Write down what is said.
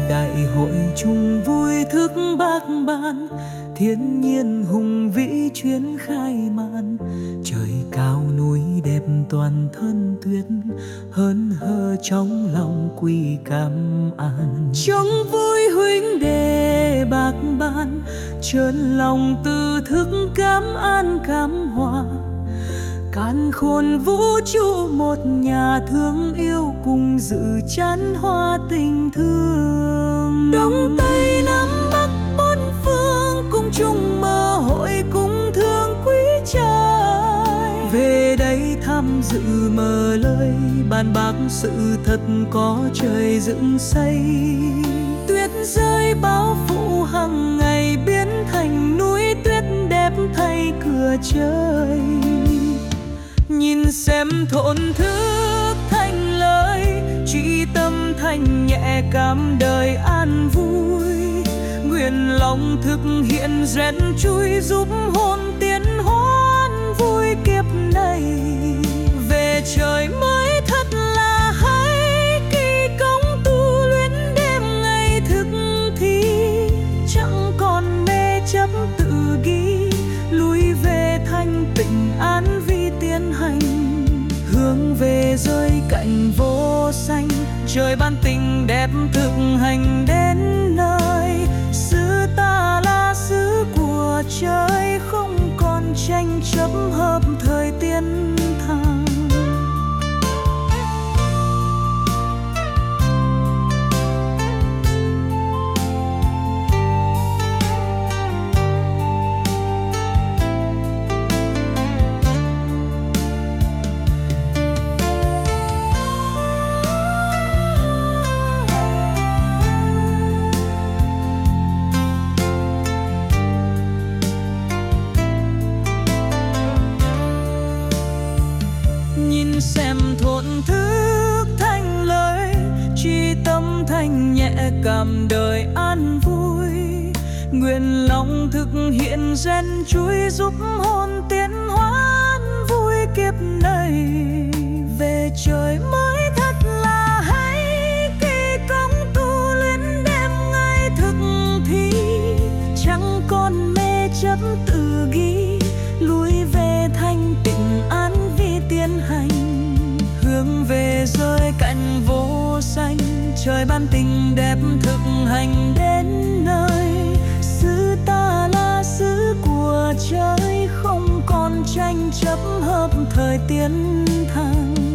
đại hội chung vui thức bác ban, thiên nhiên hùng vĩ chuyến khai màn. Trời cao núi đẹp toàn thân tuyết, hớn hở trong lòng quy cảm an. Trong vui huynh đệ bác ban, trơn lòng từ thức cảm an cảm hòa. Càn khôn vũ trụ một nhà thương yêu, cùng dự chán hoa tình thương. Đông Tây Nam Bắc bốn phương, cùng chung mơ hội cùng thương quý trai. Về đây tham dự mở lời, bàn bác sự thật có trời dựng xây. Tuyết rơi bao phủ hàng ngày, biến thành núi tuyết đẹp thay cửa trời. Nhìn xem thổn thức thành lời, chỉ tâm thành nhẹ cảm đời an vui. Nguyện lòng thực hiện rèn chui, giúp hồn tiến hoan vui kiếp này. Về trời mới thật là hay, kỳ công tu luyện đêm ngày thực thi. Chẳng còn mê chấp tự ghi, lui về thanh tịnh an vi tiến hành. Hướng về rơi cạnh vô xanh, trời ban tình đẹp thực hành đến nơi. Xứ ta là xứ của trời, không còn tranh chấp hợp thời tiến thăng. Xem thổn thức thành lời, chi tâm thành nhẹ cảm đời an vui. Nguyện lòng thực hiện rèn chui, giúp hồn tiến hoan vui kiếp này. Về trời mới thật là hay, kỳ công tu luyện đêm ngày thực thi. Chẳng còn mê chấp tự ghi, lui về thanh tịnh an vi tiến hành. Hướng về rơi cạnh vô xanh, trời ban tình đẹp thực hành đến nơi. Xứ ta là xứ của trời, không còn tranh chấp hợp thời tiến thăng.